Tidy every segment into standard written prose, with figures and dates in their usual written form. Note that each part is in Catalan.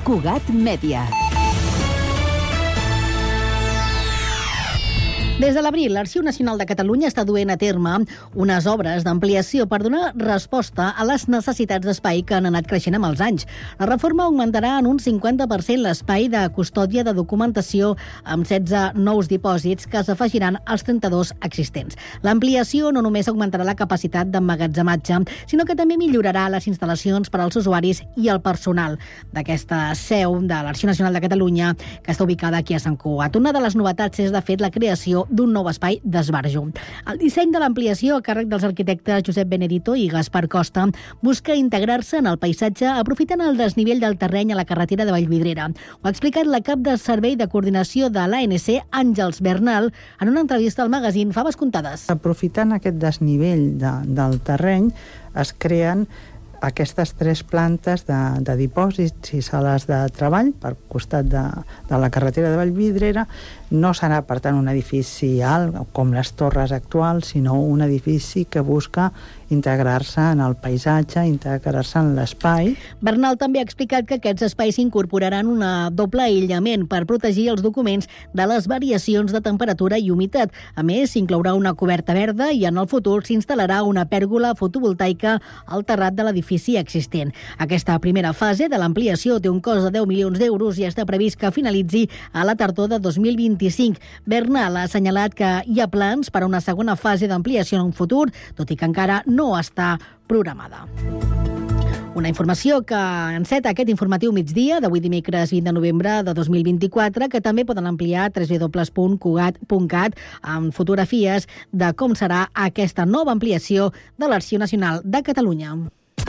Cugat Mèdia. Des de l'abril, l'Arxiu Nacional de Catalunya està duent a terme unes obres d'ampliació per donar resposta a les necessitats d'espai que han anat creixent amb els anys. La reforma augmentarà en un 50% l'espai de custòdia de documentació amb 16 nous dipòsits que s'afegiran als 32 existents. L'ampliació no només augmentarà la capacitat d'emmagatzematge, sinó que també millorarà les instal·lacions per als usuaris i el personal d'aquesta seu de l'Arxiu Nacional de Catalunya, que està ubicada aquí a Sant Cugat. Una de les novetats és, de fet, la creació d'un nou espai d'esbarjo. El disseny de l'ampliació a càrrec dels arquitectes Josep Benedito i Gaspar Costa busca integrar-se en el paisatge aprofitant el desnivell del terreny a la carretera de Vallvidrera. Ho ha explicat la cap de Servei de Coordinació de l'ANC, Àngels Bernal, en una entrevista al magazín Faves Comptades. Aprofitant aquest desnivell del terreny, es creen aquestes 3 plantes de dipòsits i sales de treball per costat de la carretera de Vallvidrera. No serà, per tant, un edifici alt com les torres actuals, sinó un edifici que busca integrar-se en el paisatge, integrar-se en l'espai. Bernal també ha explicat que aquests espais incorporaran una doble aïllament per protegir els documents de les variacions de temperatura i humitat. A més, s'inclourà una coberta verda i en el futur s'instal·larà una pèrgola fotovoltaica al terrat de l'edifici existent. Aquesta primera fase de l'ampliació té un cost de 10 milions d'euros i està previst que finalitzi a la tardor de 2025. Bernal ha assenyalat que hi ha plans per a una segona fase d'ampliació en un futur, tot i que encara no està programada. Una informació que enceta aquest informatiu migdia d'avui dimecres 20 de novembre de 2024, que també poden ampliar a www.cugat.cat amb fotografies de com serà aquesta nova ampliació de l'Arxiu Nacional de Catalunya.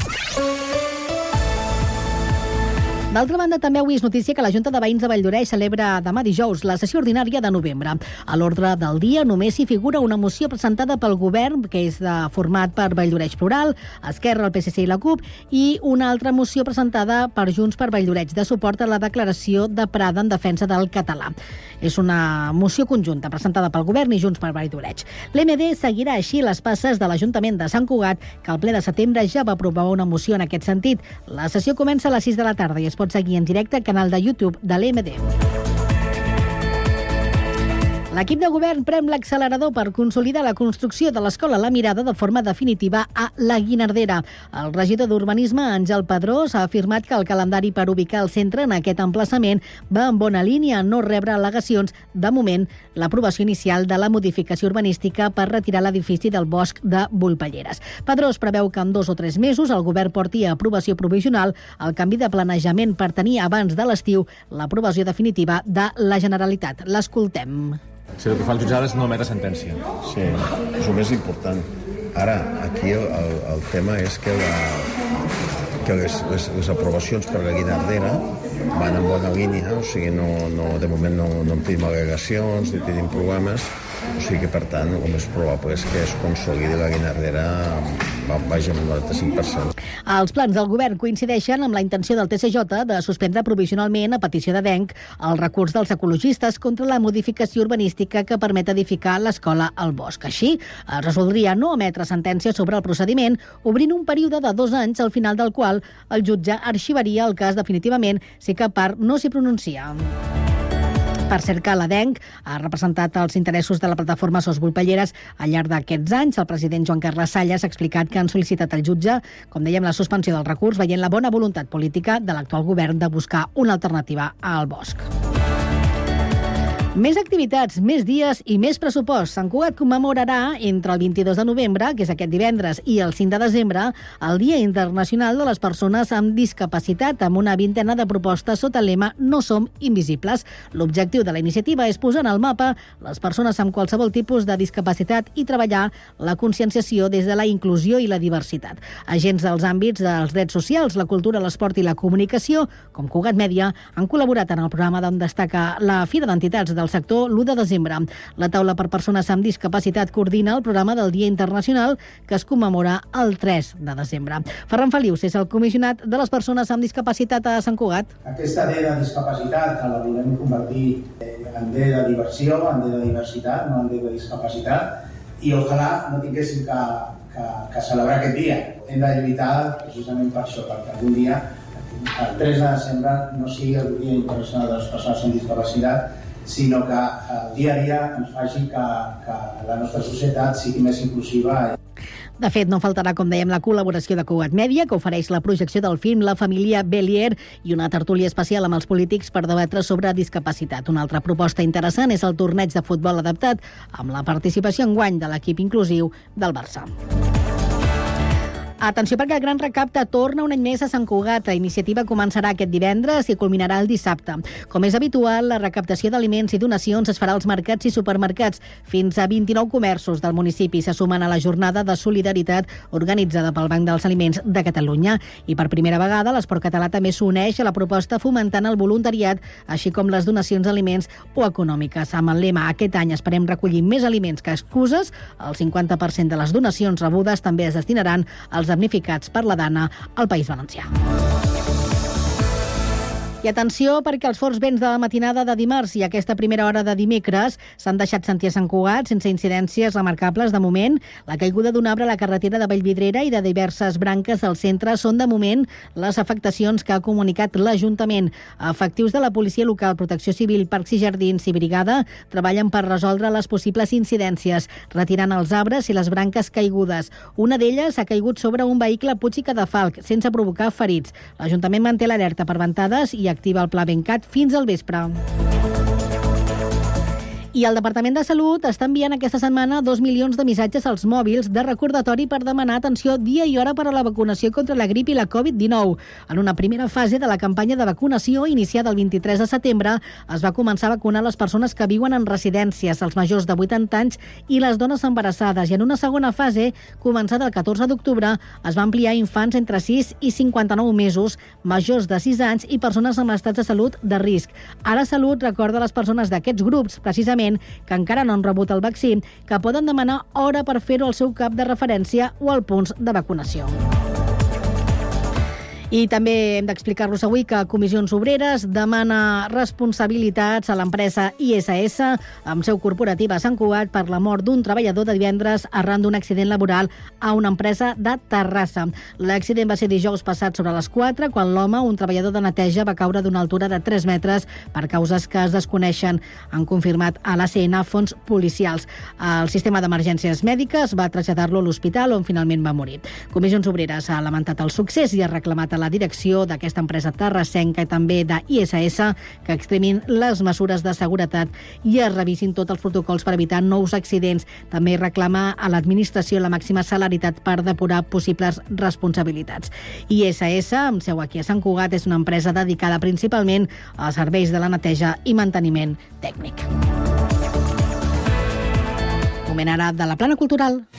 D'altra banda, també avui és notícia que la Junta de Veïns de Valldoreix celebra demà dijous la sessió ordinària de novembre. A l'ordre del dia només hi figura una moció presentada pel govern, que és format per Valldoreix Plural, Esquerra, el PSC i la CUP, i una altra moció presentada per Junts per Valldoreix, de suport a la declaració de Prada en defensa del català. És una moció conjunta presentada pel govern i Junts per Valldoreix. L'MD seguirà així les passes de l'Ajuntament de Sant Cugat, que al ple de setembre ja va aprovar una moció en aquest sentit. La sessió comença a les 6 de la tarda i es pot seguir en directe al canal de YouTube de l'MD. L'equip de govern prem l'accelerador per consolidar la construcció de l'Escola La Mirada de forma definitiva a la Guinardera. El regidor d'Urbanisme, Àngel Pedrós, ha afirmat que el calendari per ubicar el centre en aquest emplaçament va en bona línia, no rebre al·legacions. De moment, l'aprovació inicial de la modificació urbanística per retirar l'edifici del bosc de Volpelleres. Pedrós preveu que en 2 o 3 mesos el govern porti a aprovació provisional el canvi de planejament per tenir abans de l'estiu l'aprovació definitiva de la Generalitat. L'escoltem. Si el que fa el jutjat és no emetre sentència. Sí, és el més important. Ara, aquí el tema és que les aprovacions per la Guinardera van en bona línia, o sigui, de moment no en tenim al·legacions, ni tenim problemes, o sigui que, per tant, el més probable és que es consolidi la Guinardera vaja amb el 95%. Els plans del govern coincideixen amb la intenció del TSJ de suspendre provisionalment, a petició de DENC, el recurs dels ecologistes contra la modificació urbanística que permet edificar l'escola al bosc. Així, es resoldria no emetre sentència sobre el procediment, obrint un període de 2 anys, al final del qual el jutge arxivaria el cas definitivament si cap part no s'hi pronuncia. Per cert que la DENC ha representat els interessos de la plataforma SOS Volpelleres al llarg d'aquests anys. El president Joan Carles Salles ha explicat que han sol·licitat al jutge, com dèiem, la suspensió del recurs, veient la bona voluntat política de l'actual govern de buscar una alternativa al bosc. Més activitats, més dies i més pressupost. Sant Cugat commemorarà entre el 22 de novembre, que és aquest divendres, i el 5 de desembre, el Dia Internacional de les Persones amb Discapacitat, amb una vintena de propostes sota el lema No som invisibles. L'objectiu de la iniciativa és posar en el mapa les persones amb qualsevol tipus de discapacitat i treballar la conscienciació des de la inclusió i la diversitat. Agents dels àmbits dels drets socials, la cultura, l'esport i la comunicació, com Cugat Mèdia, han col·laborat en el programa d'on destaca la Fira d'Entitats del sector l'1 de desembre. La taula per persones amb discapacitat coordina el programa del Dia Internacional, que es commemora el 3 de desembre. Ferran Felius és el comissionat de les persones amb discapacitat a Sant Cugat. Aquesta D de discapacitat la volem convertir en D de diversió, en D de diversitat, no en D de discapacitat, i ojalà no tinguéssim que celebrar aquest dia. Hem de lluitar precisament per això, perquè algun dia el 3 de desembre no sigui el Dia Internacional de les Persones amb Discapacitat, sinó que el dia a dia ens faci que la nostra societat sigui més inclusiva. De fet, no faltarà, com dèiem, la col·laboració de Cugat Mèdia, que ofereix la projecció del film La família Bélier i una tertúlia especial amb els polítics per debatre sobre discapacitat. Una altra proposta interessant és el torneig de futbol adaptat, amb la participació enguany de l'equip inclusiu del Barça. Atenció, perquè el Gran Recapte torna un any més a Sant Cugat. La iniciativa començarà aquest divendres i culminarà el dissabte. Com és habitual, la recaptació d'aliments i donacions es farà als mercats i supermercats. Fins a 29 comerços del municipi se sumen a la jornada de solidaritat organitzada pel Banc dels Aliments de Catalunya. I per primera vegada, l'Esport Català també s'uneix a la proposta fomentant el voluntariat, així com les donacions d'aliments o econòmiques. Amb el lema "Aquest any esperem recollir més aliments que excuses", el 50% de les donacions rebudes també es destinaran als damnificats per la Dana al País Valencià. I atenció, perquè els forts vents de la matinada de dimarts i aquesta primera hora de dimecres s'han deixat sentir a Sant Cugat sense incidències remarcables de moment. La caiguda d'un arbre a la carretera de Vallvidrera i de diverses branques del centre són de moment les afectacions que ha comunicat l'Ajuntament. Efectius de la policia local, Protecció Civil, Parcs i Jardins i Brigada treballen per resoldre les possibles incidències, retirant els arbres i les branques caigudes. Una d'elles ha caigut sobre un vehicle a Puig i Cadafalc, sense provocar ferits. L'Ajuntament manté l'alerta per ventades i activa el pla Bencat fins al vespre. I el Departament de Salut està enviant aquesta setmana 2 milions de missatges als mòbils de recordatori per demanar atenció dia i hora per a la vacunació contra la grip i la Covid-19. En una primera fase de la campanya de vacunació, iniciada el 23 de setembre, es va començar a vacunar les persones que viuen en residències, els majors de 80 anys i les dones embarassades. I en una segona fase, començada el 14 d'octubre, es va ampliar a infants entre 6 i 59 mesos, majors de 6 anys i persones amb estats de salut de risc. Ara Salut recorda a les persones d'aquests grups, precisament, que encara no han rebut el vaccí, que poden demanar hora per fer-ho al seu cap de referència o al punts de vacunació. I també hem d'explicar-vos avui que Comissions Obreres demana responsabilitats a l'empresa ISS amb seu corporativa a Sant Cugat per la mort d'un treballador de divendres arran d'un accident laboral a una empresa de Terrassa. L'accident va ser dijous passat sobre les 4, quan l'home, un treballador de neteja, va caure d'una altura de 3 metres per causes que es desconeixen. Han confirmat a l'ACN fons policials. El sistema d'emergències mèdiques va traslladar-lo a l'hospital, on finalment va morir. Comissions Obreres ha lamentat el succés i ha reclamat a la direcció d'aquesta empresa terrassenca i també de ISS que extremin les mesures de seguretat i es revisin tots els protocols per evitar nous accidents. També reclama a l'administració la màxima celeritat per depurar possibles responsabilitats. ISS, amb seu aquí a Sant Cugat, és una empresa dedicada principalment als serveis de la neteja i manteniment tècnic. Moment ara de la plana cultural.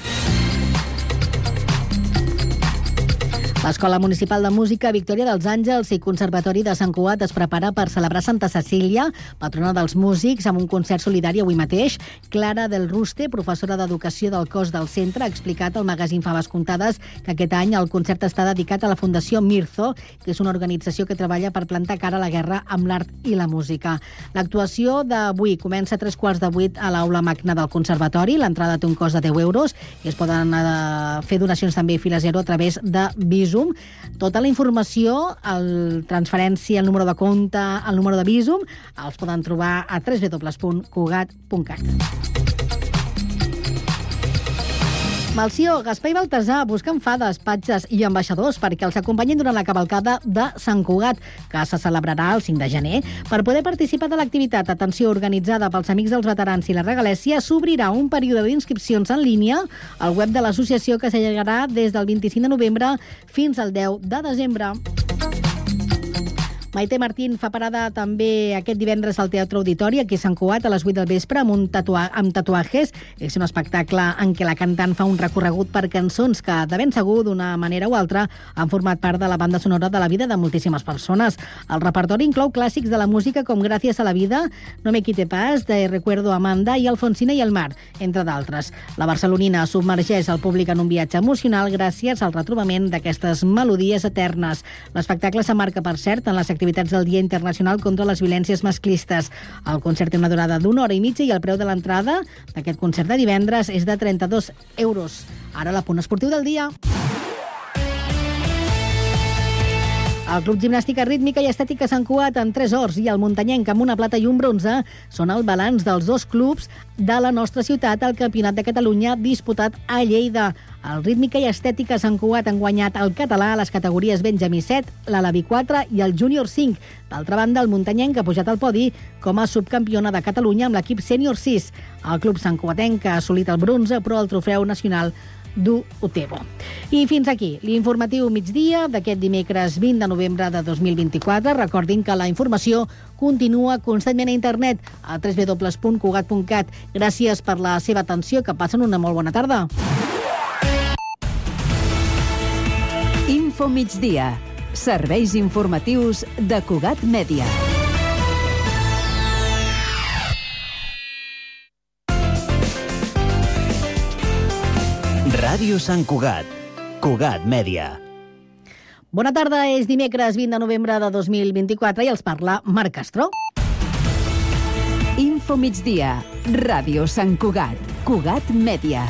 L'Escola Municipal de Música Victòria dels Àngels i Conservatori de Sant Cugat es prepara per celebrar Santa Cecília, patrona dels músics, amb un concert solidari avui mateix. Clara del Ruste, professora d'Educació del cos del centre, ha explicat al magazín Faves Comptades que aquest any el concert està dedicat a la Fundació Mirzo, que és una organització que treballa per plantar cara a la guerra amb l'art i la música. L'actuació d'avui comença a 7:15 a l'Aula Magna del Conservatori. L'entrada té un cost de 10 euros i es poden fer donacions també fila zero a través de Bizum. Tota la informació, transferència, el número de compte, el número de Bizum, els poden trobar a www.cugat.cat. Malció, Gaspar i Baltasar busquen fades, patges i ambaixadors perquè els acompanyin durant la cavalcada de Sant Cugat, que se celebrarà el 5 de gener. Per poder participar de l'activitat, atenció, organitzada pels Amics dels Veterans i la Regalèssia, s'obrirà un període d'inscripcions en línia al web de l'associació que s'allargarà des del 25 de novembre fins al 10 de desembre. Maite Martín fa parada també aquest divendres al Teatre Auditori, aquí a Sant Cugat, a les 8 del vespre, amb tatuatges. És un espectacle en què la cantant fa un recorregut per cançons que, de ben segur, d'una manera o altra, han format part de la banda sonora de la vida de moltíssimes persones. El repertori inclou clàssics de la música com Gràcies a la vida, No me quite pas, de Recuerdo Amanda i Alfonsina i el mar, entre d'altres. La barcelonina submergeix el públic en un viatge emocional gràcies al retrobament d'aquestes melodies eternes. L'espectacle s'emmarca, per cert, en les activitats del Dia Internacional contra les Violències Masclistes. El concert té una durada d'1 hora i mitja i el preu de l'entrada d'aquest concert de divendres és de 32 euros. Ara l'apunt esportiu del dia. El Club Gimnàstica Rítmica i Estètica Sant Cugat amb 3 ors i el Muntanyenc amb una plata i un bronze són el balanç dels 2 clubs de la nostra ciutat al Campionat de Catalunya disputat a Lleida. El Rítmica i Estètica Sant Cugat han guanyat el català a les categories Benjamí 7, l'Alaví 4 i el Júnior 5. D'altra banda, el Muntanyenc ha pujat al podi com a subcampiona de Catalunya amb l'equip Sènior 6. El Club Sant Cugatenc ha assolit el bronze, però el trofeu nacional du Utebo. I fins aquí l'informatiu migdia d'aquest dimecres 20 de novembre de 2024. Recordin que la informació continua constantment a internet a www.cugat.cat. Gràcies per la seva atenció, que passen una molt bona tarda. Info migdia. Serveis informatius de Cugat Mèdia. Ràdio Sant Cugat. Cugat Mèdia. Bona tarda, és dimecres 20 de novembre de 2024 i els parla Marc Castro. Info migdia. Ràdio Sant Cugat. Cugat Mèdia.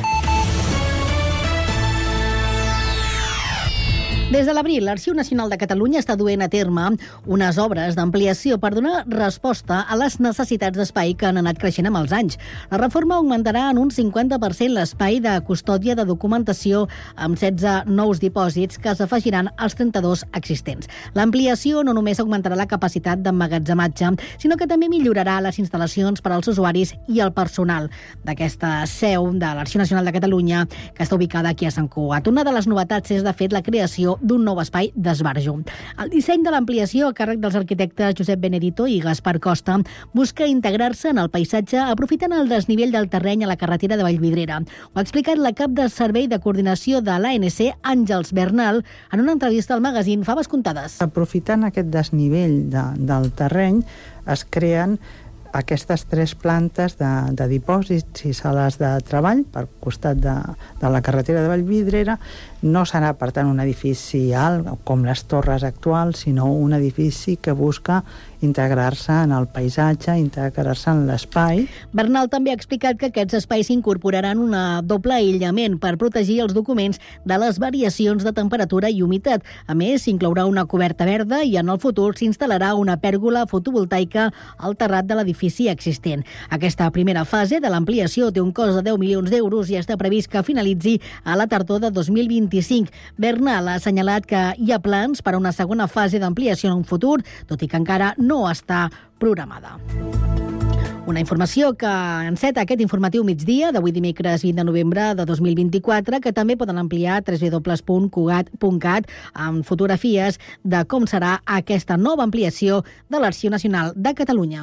Des de l'abril, l'Arxiu Nacional de Catalunya està duent a terme unes obres d'ampliació per donar resposta a les necessitats d'espai que han anat creixent amb els anys. La reforma augmentarà en un 50% l'espai de custòdia de documentació amb 16 nous dipòsits que s'afegiran als 32 existents. L'ampliació no només augmentarà la capacitat d'emmagatzematge, sinó que també millorarà les instal·lacions per als usuaris i el personal d'aquesta seu de l'Arxiu Nacional de Catalunya, que està ubicada aquí a Sant Cugat. Una de les novetats és, de fet, la creació d'un nou espai d'esbarjo. El disseny de l'ampliació, a càrrec dels arquitectes Josep Benedito i Gaspar Costa, busca integrar-se en el paisatge aprofitant el desnivell del terreny a la carretera de Vallvidrera. Ho ha explicat la cap de Servei de Coordinació de l'ANC, Àngels Bernal, en una entrevista al magazín Faves Comptades. Aprofitant aquest desnivell del terreny, es creen aquestes 3 plantes de dipòsits i sales de treball per costat de la carretera de Vallvidrera. No serà, per tant, un edifici alt com les torres actuals, sinó un edifici que busca integrar-se en el paisatge, integrar-se en l'espai. Bernal també ha explicat que aquests espais incorporaran una doble aïllament per protegir els documents de les variacions de temperatura i humitat. A més, s'inclourà una coberta verda i en el futur s'instal·larà una pèrgola fotovoltaica al terrat de l'edifici existent. Aquesta primera fase de l'ampliació té un cost de 10 milions d'euros i està previst que finalitzi a la tardor de 2025. Bernal ha assenyalat que hi ha plans per a una segona fase d'ampliació en un futur, tot i que encara no està programada. Una informació que enceta aquest informatiu migdia d'avui dimecres 20 de novembre de 2024, que també poden ampliar a www.cugat.cat amb fotografies de com serà aquesta nova ampliació de l'Arxiu Nacional de Catalunya.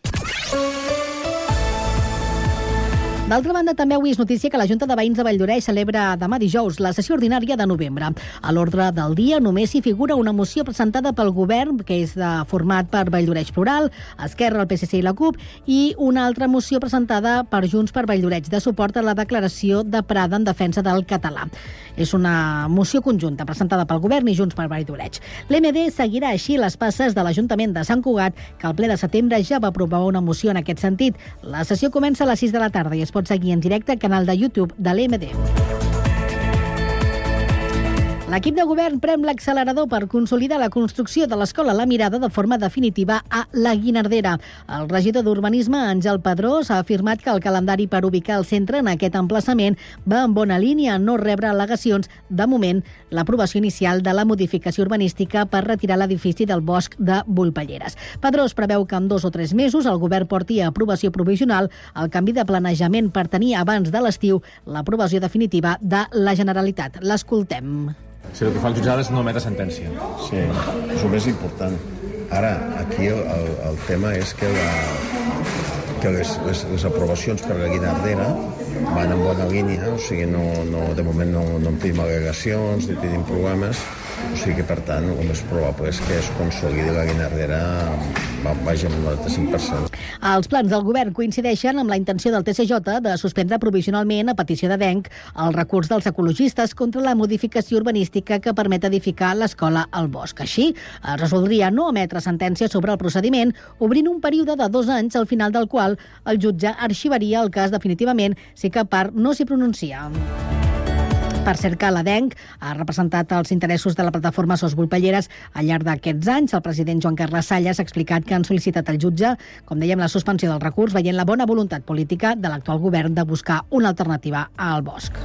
D'altra banda, també avui és notícia que la Junta de Veïns de Valldoreix celebra demà dijous la sessió ordinària de novembre. A l'ordre del dia només hi figura una moció presentada pel govern, que és format per Valldoreix Plural, Esquerra, el PSC i la CUP, i una altra moció presentada per Junts per Valldoreix de suport a la declaració de Prada en defensa del català. És una moció conjunta presentada pel govern i Junts per Valldoreix. L'MD seguirà així les passes de l'Ajuntament de Sant Cugat, que al ple de setembre ja va aprovar una moció en aquest sentit. La sessió comença a les 6 de la tarda i es pot seguir en directe al canal de YouTube de l'MD. L'equip de govern prem l'accelerador per consolidar la construcció de l'Escola La Mirada de forma definitiva a la Guinardera. El regidor d'Urbanisme, Àngel Pedrós, ha afirmat que el calendari per ubicar el centre en aquest emplaçament va en bona línia, no rebre al·legacions. De moment, l'aprovació inicial de la modificació urbanística per retirar l'edifici del bosc de Volpelleres. Pedrós preveu que en 2 o 3 mesos el govern porti a aprovació provisional el canvi de planejament per tenir abans de l'estiu l'aprovació definitiva de la Generalitat. L'escoltem. Si el que fa el jutjat és no emetre sentència. Sí, és el més important. Ara, aquí el tema és que les aprovacions per la Guinardera van en bona línia, o sigui, de moment no en tenim al·legacions, ni tenim problemes, o sigui que, per tant, el més probable és que es consolidi la Guinardera vaja amb el 95%. Els plans del govern coincideixen amb la intenció del TSJ de suspendre provisionalment, a petició de DENC, el recurs dels ecologistes contra la modificació urbanística que permet edificar l'escola al bosc. Així, es resoldria no emetre sentència sobre el procediment, obrint un període de 2 anys, al final del qual el jutge arxivaria el cas definitivament si cap part no s'hi pronuncia. Per cert que l'ADENC ha representat els interessos de la plataforma Sos Volpelleres al llarg d'aquests anys. El president Joan Carles Salles ha explicat que han sol·licitat al jutge, com dèiem, la suspensió del recurs, veient la bona voluntat política de l'actual govern de buscar una alternativa al bosc.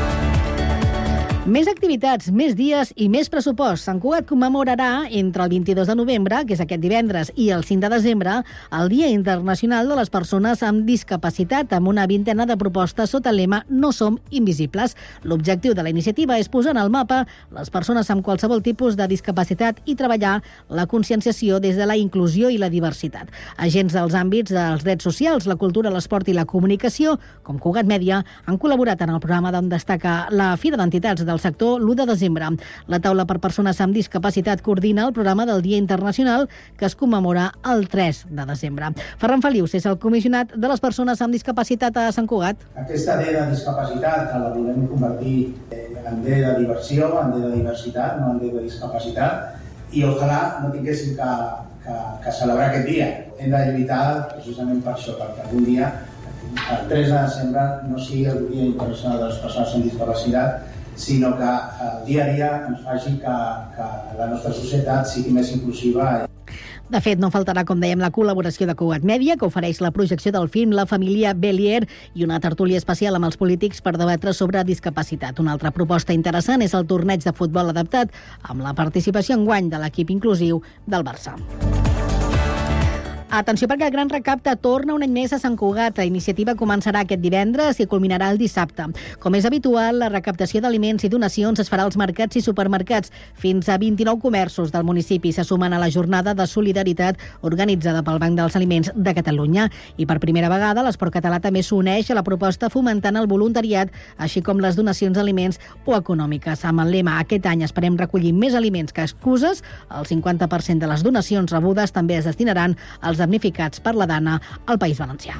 Més activitats, més dies i més pressupost. Sant Cugat commemorarà entre el 22 de novembre, que és aquest divendres, i el 5 de desembre, el Dia Internacional de les Persones amb Discapacitat, amb una vintena de propostes sota el lema No som invisibles. L'objectiu de la iniciativa és posar en el mapa les persones amb qualsevol tipus de discapacitat i treballar la conscienciació des de la inclusió i la diversitat. Agents dels àmbits dels drets socials, la cultura, l'esport i la comunicació, com Cugat Mèdia, han col·laborat en el programa d'on destaca la Fira d'Entitats del sector l'1 de desembre. La taula per persones amb discapacitat coordina el programa del Dia Internacional que es commemora el 3 de desembre. Ferran Felius és el comissionat de les persones amb discapacitat a Sant Cugat. Aquesta D de discapacitat la volem convertir en D de diversió, en D de diversitat, no en D de discapacitat, i ojalà no tinguéssim que celebrar aquest dia. Hem de lluitar precisament per això, perquè algun dia, el 3 de desembre, no sigui el Dia Internacional de les Persones amb Discapacitat, sinó que el dia a dia ens faci que la nostra societat sigui més inclusiva. De fet, no faltarà, com dèiem, la col·laboració de Cugat Mèdia, que ofereix la projecció del film La família Bélier i una tertúlia especial amb els polítics per debatre sobre discapacitat. Una altra proposta interessant és el torneig de futbol adaptat, amb la participació enguany de l'equip inclusiu del Barça. Atenció, perquè el Gran Recapte torna un any més a Sant Cugat. La iniciativa començarà aquest divendres i culminarà el dissabte. Com és habitual, la recaptació d'aliments i donacions es farà als mercats i supermercats. Fins a 29 comerços del municipi se sumen a la jornada de solidaritat organitzada pel Banc dels Aliments de Catalunya. I per primera vegada, l'Esport Català també s'uneix a la proposta fomentant el voluntariat, així com les donacions d'aliments o econòmiques. Amb el lema "Aquest any esperem recollir més aliments que excuses", el 50% de les donacions rebudes també es destinaran als damnificats per la Dana al País Valencià.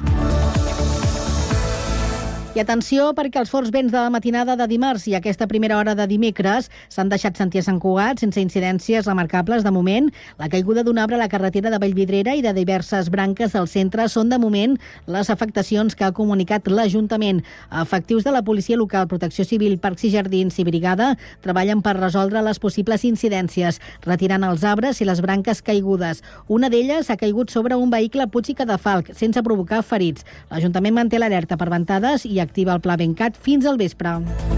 I atenció, perquè els forts vents de la matinada de dimarts i aquesta primera hora de dimecres s'han deixat sentir a Sant Cugat sense incidències remarcables de moment. La caiguda d'un arbre a la carretera de Vallvidrera i de diverses branques del centre són de moment les afectacions que ha comunicat l'Ajuntament. Efectius de la policia local, Protecció Civil, Parcs i Jardins i Brigada treballen per resoldre les possibles incidències, retirant els arbres i les branques caigudes. Una d'elles ha caigut sobre un vehicle a Puig i Cadafalc, sense provocar ferits. L'Ajuntament manté l'alerta per ventades i activa el pla Bencat fins al vespre.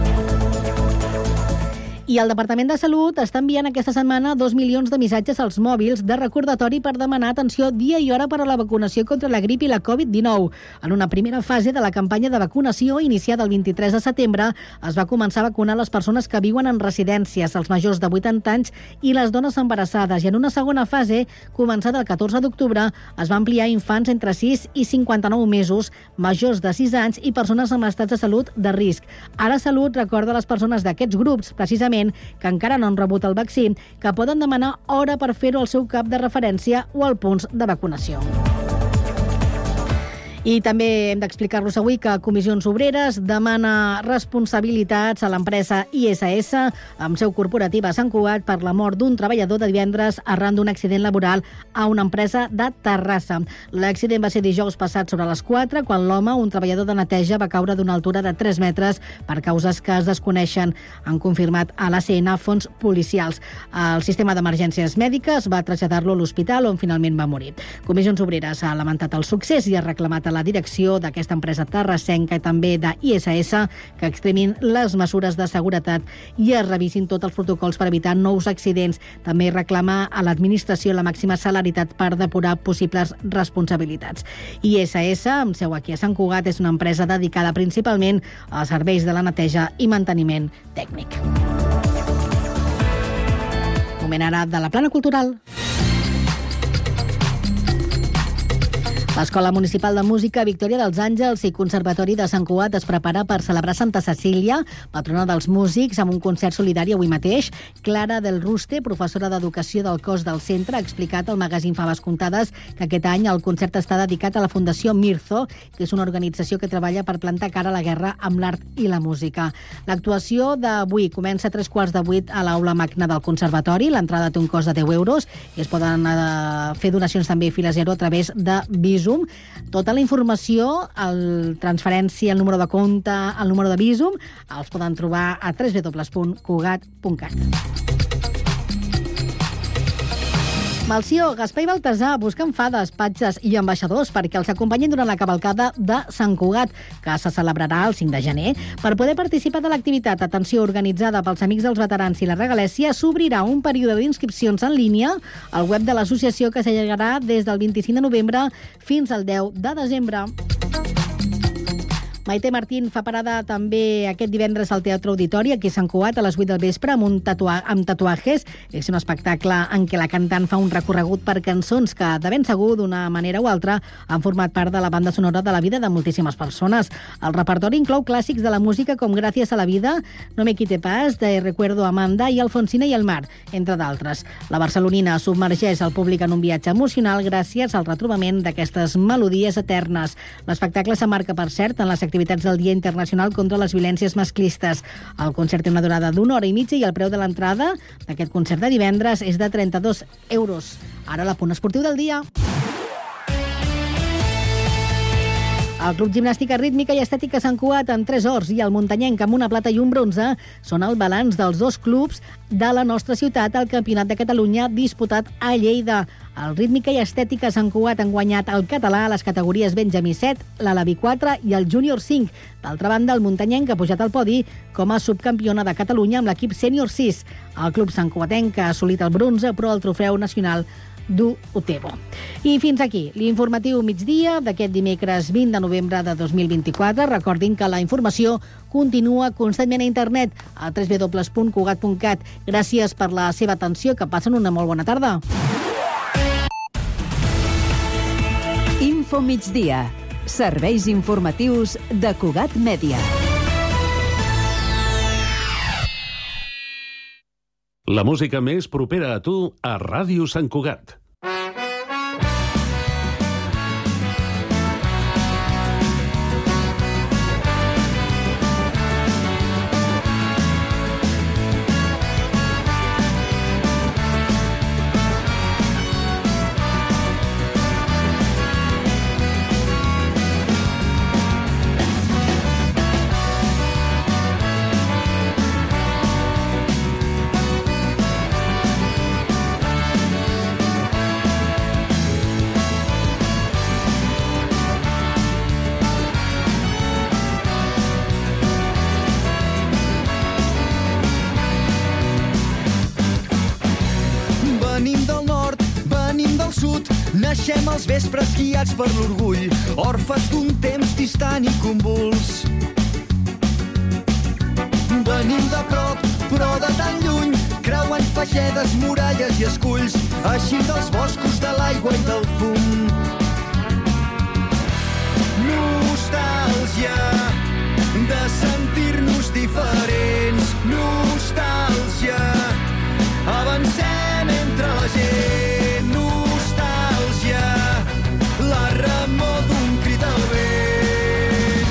I el Departament de Salut està enviant aquesta setmana 2 milions de missatges als mòbils de recordatori per demanar atenció dia i hora per a la vacunació contra la grip i la Covid-19. En una primera fase de la campanya de vacunació, iniciada el 23 de setembre, es va començar a vacunar les persones que viuen en residències, els majors de 80 anys i les dones embarassades. I en una segona fase, començada el 14 d'octubre, es va ampliar a infants entre 6 i 59 mesos, majors de 6 anys i persones amb estats de salut de risc. Ara Salut recorda a les persones d'aquests grups, precisament, que encara no han rebut el vaccí, que poden demanar hora per fer-ho al seu cap de referència o al punts de vacunació. I també hem d'explicar-vos avui que Comissions Obreres demana responsabilitats a l'empresa ISS amb seu corporativa a Sant Cugat per la mort d'un treballador de divendres arran d'un accident laboral a una empresa de Terrassa. L'accident va ser dijous passat sobre les 4, quan l'home, un treballador de neteja, va caure d'una altura de 3 metres per causes que es desconeixen. Han confirmat a l'ACN fons policials. El sistema d'emergències mèdiques va traslladar-lo a l'hospital on finalment va morir. Comissions Obreres ha lamentat el succés i ha reclamat a la direcció d'aquesta empresa terrassenca i també de ISS que extremin les mesures de seguretat i es revisin tots els protocols per evitar nous accidents. També reclama a l'administració la màxima celeritat per depurar possibles responsabilitats. ISS, amb seu aquí a Sant Cugat, és una empresa dedicada principalment als serveis de la neteja i manteniment tècnic. Moment ara de la plana cultural. L'Escola Municipal de Música Victòria dels Àngels i Conservatori de Sant Cugat es prepara per celebrar Santa Cecília, patrona dels músics, amb un concert solidari avui mateix. Clara del Ruste, professora d'Educació del cos del centre, ha explicat al magazín Faves Comptades que aquest any el concert està dedicat a la Fundació Mirzo, que és una organització que treballa per plantar cara a la guerra amb l'art i la música. L'actuació d'avui comença a 7:15 a l'Aula Magna del Conservatori. L'entrada té un cost de 10 euros i es poden fer donacions també a fila zero a través de Bizum. Bizum. Tota la informació, transferència, el número de compte, el número de Bizum, els poden trobar a www.cugat.cat. Malció, Gaspar i Baltasar busquen fades, patges i ambaixadors perquè els acompanyin durant la cavalcada de Sant Cugat, que se celebrarà el 5 de gener. Per poder participar de l'activitat, atenció, organitzada pels Amics dels Veterans i la Regalèssia, s'obrirà un període d'inscripcions en línia al web de l'associació que s'allargarà des del 25 de novembre fins al 10 de desembre. Maite Martín fa parada també aquest divendres al Teatre Auditori, aquí a Sant Cugat, a les 8 del vespre, amb tatuatges. És un espectacle en què la cantant fa un recorregut per cançons que, de ben segur, d'una manera o altra, han format part de la banda sonora de la vida de moltíssimes persones. El repertori inclou clàssics de la música com Gràcies a la vida, No me quite pas, de Recuerdo Amanda i Alfonsina i el mar, entre d'altres. La barcelonina submergeix el públic en un viatge emocional gràcies al retrobament d'aquestes melodies eternes. L'espectacle s'emmarca, per cert, en les activitats del Dia Internacional contra les Violències Masclistes. El concert té una durada d'1 hora i mitja i el preu de l'entrada d'aquest concert de divendres és de 32 euros. Ara l'apunt esportiu del dia. El Club Gimnàstica Rítmica i Estètica Sant Cugat amb 3 ors i el Muntanyenc amb una plata i un bronze són el balanç dels dos clubs de la nostra ciutat al Campionat de Catalunya disputat a Lleida. El Rítmica i Estètica Sant Cugat han guanyat el català a les categories Benjamí 7, l'Alaví 4 i el Júnior 5. D'altra banda, el Muntanyenc ha pujat al podi com a subcampiona de Catalunya amb l'equip Sènior 6. El club santcugatenc ha assolit el bronze, però el trofeu nacional du Utebo. I fins aquí l'informatiu migdia d'aquest dimecres 20 de novembre de 2024. Recordin que la informació continua constantment a internet a www.cugat.cat. Gràcies per la seva atenció, que passen una molt bona tarda. Info migdia. Serveis informatius de Cugat Mèdia. La música més propera a tu a Ràdio Sant Cugat. Naixem els vespres guiats per l'orgull, orfes d'un temps distant i convuls. Venim de prop, però de tan lluny, creuant fagedes, muralles i esculls, així dels boscos de l'aigua i del fum. Nostàlgia de sentir-nos diferents, nostàlgia, avancem entre la gent. La remor d'un crit al vent.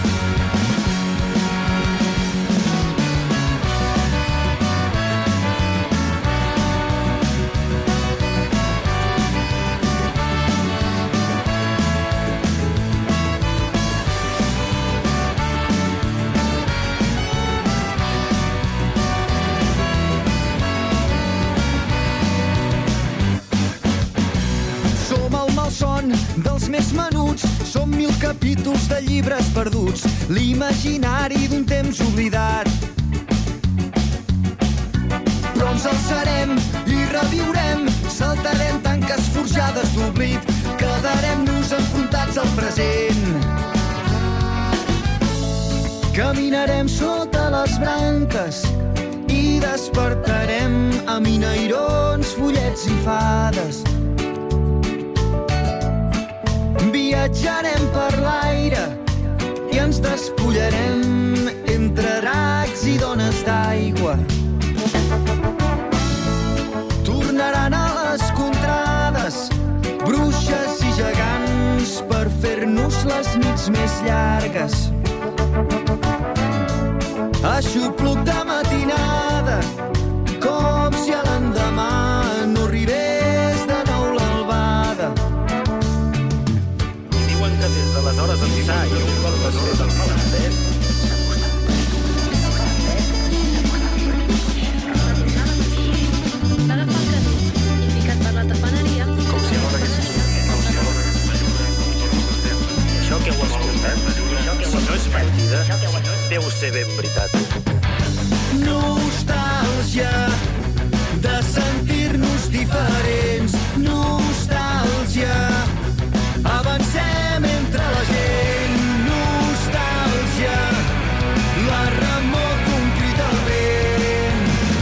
Dels més menuts, som 1000 capítols de llibres perduts, l'imaginari d'un temps oblidat. Però ens alçarem i reviurem, saltarem tanques forjades d'oblit, quedarem-nos enfrontats al present. Caminarem sota les branques i despertarem amb inairons, follets i fades. Viatjarem per l'aire i ens despullarem entre dracs i dones d'aigua. Tornaran a les contrades bruixes i gegants per fer-nos les nits més llargues. Aixopluc de matinada, com si a l'endemà no arribés de nou l'albada. deu ser ben veritat. Nostàlgia de sentir-nos diferents. Nostàlgia, avancem entre la gent. Nostàlgia, la remor d'un crit al vent.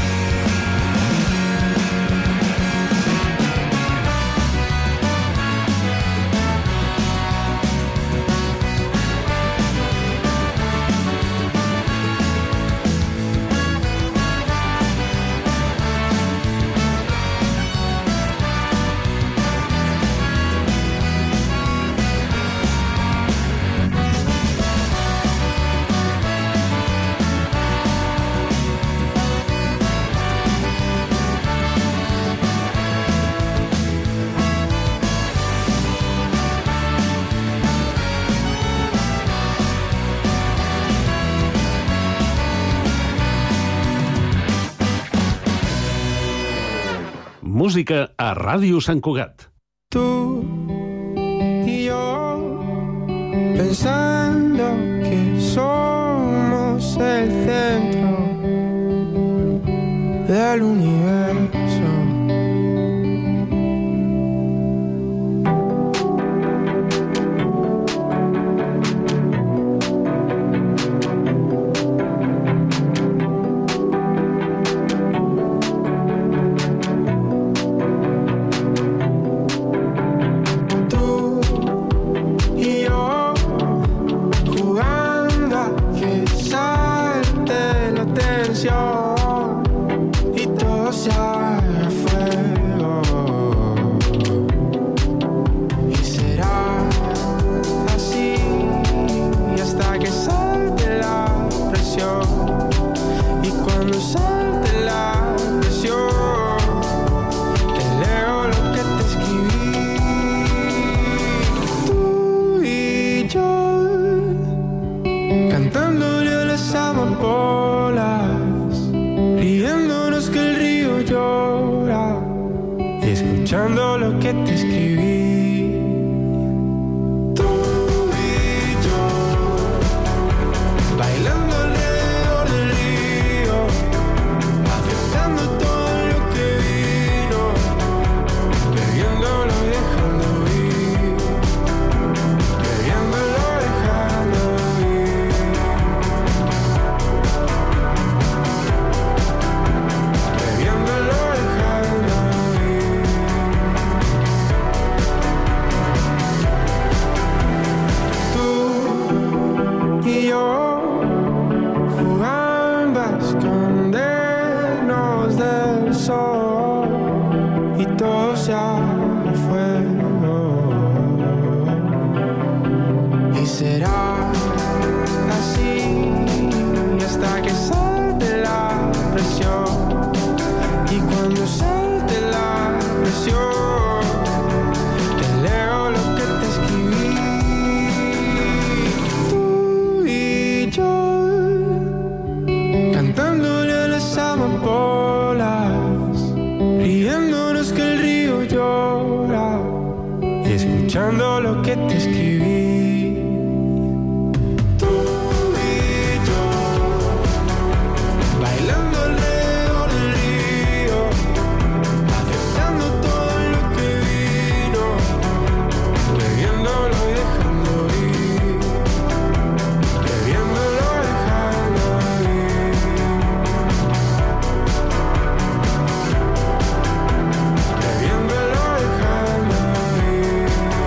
Música a Ràdio Sant Cugat. Tú y yo, pensando que somos el centro del universo. Y todo se haga fuego. Y será así hasta que salte la presión. Y cuando salte la presión, te leo lo que te escribí. Tú y yo, cantándole a las amapolas, riéndonos que el río llora y escuchando lo que te escribí. Tú y yo, bailando alrededor del río, aceptando todo lo que vino, bebiéndolo y dejando ir, bebiéndolo y dejando ir. Bebiéndolo y dejando ir. Tú y yo jugando a escondernos del sol y todo se haga fuego. Y será así hasta que salte la presión. Y cuando salte la presión, te leo lo que te escribí. Tú y yo, cantándole a las amapolas, riéndonos que el río llora y escuchando lo que te escribí. Tú y yo, bailando alrededor del río, aceptando todo lo que vino, bebiéndolo y dejando ir, bebiéndolo y dejando ir, bebiéndolo y dejando ir.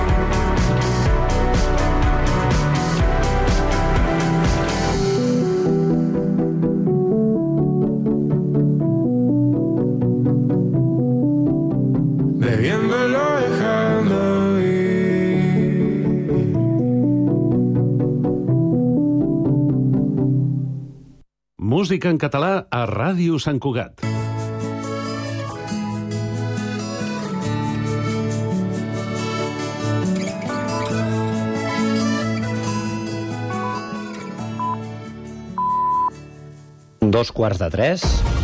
Bebiéndolo y dejando ir. Música en català a Ràdio Sant Cugat. Dos quarts de tres.